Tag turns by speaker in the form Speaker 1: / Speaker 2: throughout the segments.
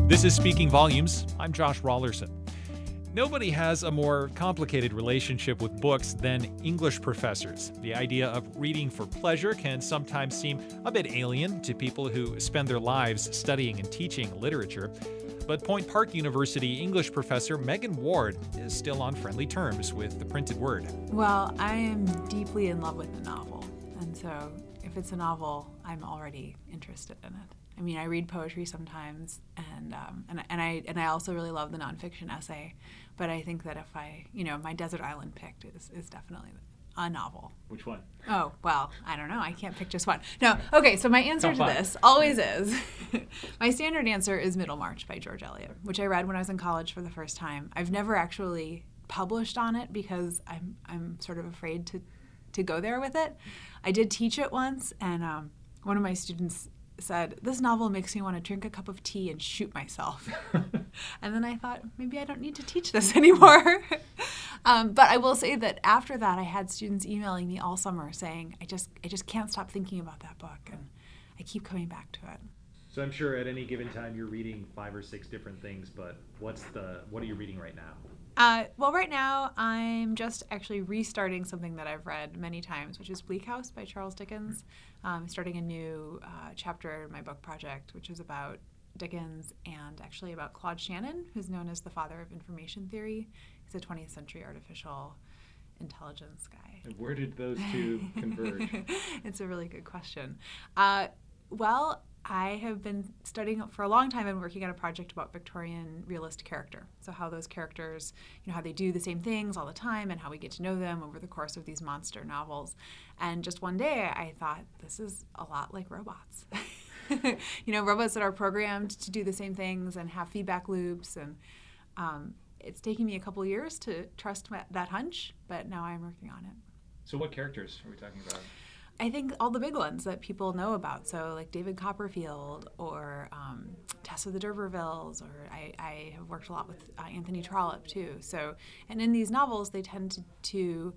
Speaker 1: This is Speaking Volumes. I'm Josh Rawlerson. Nobody has a more complicated relationship with books than English professors. The idea of reading for pleasure can sometimes seem a bit alien to people who spend their lives studying and teaching literature. But Point Park University English professor Megan Ward is still on friendly terms with the printed word.
Speaker 2: Well, I am deeply in love with the novel, and so if it's a novel, I'm already interested in it. I mean, I read poetry sometimes, and I also really love the nonfiction essay. But I think that if my Desert Island picked is definitely a novel.
Speaker 1: Which one?
Speaker 2: Oh, well, I don't know. I can't pick just one. No. Okay, so my answer to this always is, my standard answer is Middlemarch by George Eliot, which I read when I was in college for the first time. I've never actually published on it because I'm sort of afraid to go there with it. I did teach it once, and one of my students said, "This novel makes me want to drink a cup of tea and shoot myself." And then I thought, maybe I don't need to teach this anymore. But I will say that after that, I had students emailing me all summer saying, I just can't stop thinking about that book, and I keep coming back to it.
Speaker 1: So I'm sure at any given time you're reading 5 or 6 different things, but what are you reading right now?
Speaker 2: Well, right now I'm just actually restarting something that I've read many times, which is Bleak House by Charles Dickens. I'm starting a new chapter in my book project, which is about Dickens and actually about Claude Shannon, who's known as the father of information theory. He's a 20th century artificial intelligence guy.
Speaker 1: And where did those two converge?
Speaker 2: It's a really good question. Well, I have been studying for a long time and working on a project about Victorian realist character. So how those characters, how they do the same things all the time and how we get to know them over the course of these monster novels. And just one day I thought, this is a lot like robots. Robots that are programmed to do the same things and have feedback loops. And it's taken me a couple years to trust that hunch, but now I'm working on it.
Speaker 1: So what characters are we talking about?
Speaker 2: I think all the big ones that people know about, so like David Copperfield or Tess of the D'Urbervilles, or I have worked a lot with Anthony Trollope too. So, and in these novels, they tend to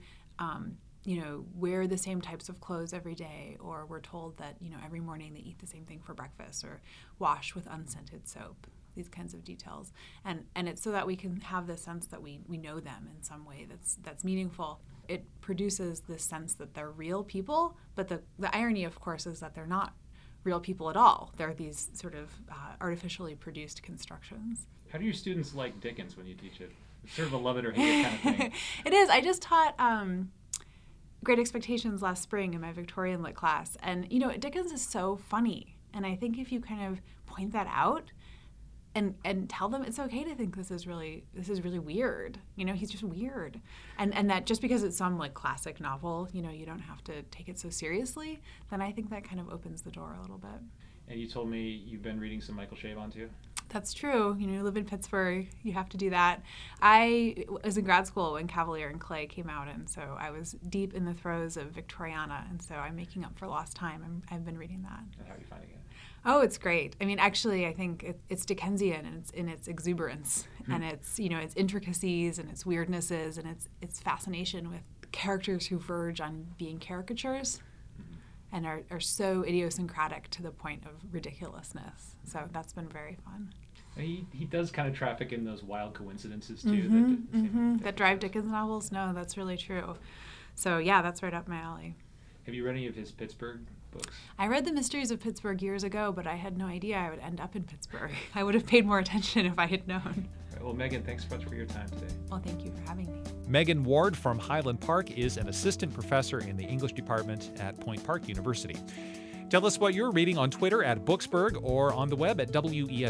Speaker 2: wear the same types of clothes every day, or we're told that every morning they eat the same thing for breakfast, or wash with unscented soap. These kinds of details, and it's so that we can have the sense that we know them in some way that's meaningful. It produces this sense that they're real people, but the irony, of course, is that they're not real people at all. They're these sort of artificially produced constructions.
Speaker 1: How do your students like Dickens when you teach it? It's sort of a love it or hate it kind of thing.
Speaker 2: It is. I just taught Great Expectations last spring in my Victorian Lit class, and Dickens is so funny, and I think if you kind of point that out and tell them it's okay to think this is really weird. He's just weird. And that just because it's some like classic novel, you don't have to take it so seriously, then I think that kind of opens the door a little bit.
Speaker 1: And you told me you've been reading some Michael Chabon too?
Speaker 2: That's true. You live in Pittsburgh, you have to do that. I was in grad school when Cavalier and Clay came out, and so I was deep in the throes of Victoriana, and so I'm making up for lost time. I've been reading that.
Speaker 1: And how are you finding it?
Speaker 2: Oh, it's great. I mean, actually, I think it's Dickensian and it's in its exuberance and its its intricacies and its weirdnesses and its fascination with characters who verge on being caricatures and are so idiosyncratic to the point of ridiculousness. So that's been very fun.
Speaker 1: He does kind of traffic in those wild coincidences too.
Speaker 2: That drive Dickens novels. No, that's really true. So yeah, that's right up my alley.
Speaker 1: Have you read any of his Pittsburgh books?
Speaker 2: I read The Mysteries of Pittsburgh years ago, but I had no idea I would end up in Pittsburgh. I would have paid more attention if I had known.
Speaker 1: Right, well, Megan, thanks so much for your time today.
Speaker 2: Well, thank you for having me.
Speaker 1: Megan Ward from Highland Park is an assistant professor in the English department at Point Park University. Tell us what you're reading on Twitter at Booksburg or on the web at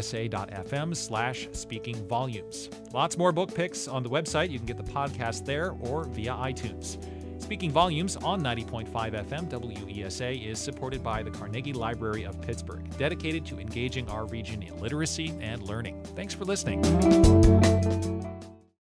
Speaker 1: wesa.fm/speakingvolumes. Lots more book picks on the website. You can get the podcast there or via iTunes. Speaking Volumes on 90.5 FM WESA is supported by the Carnegie Library of Pittsburgh, dedicated to engaging our region in literacy and learning. Thanks for listening.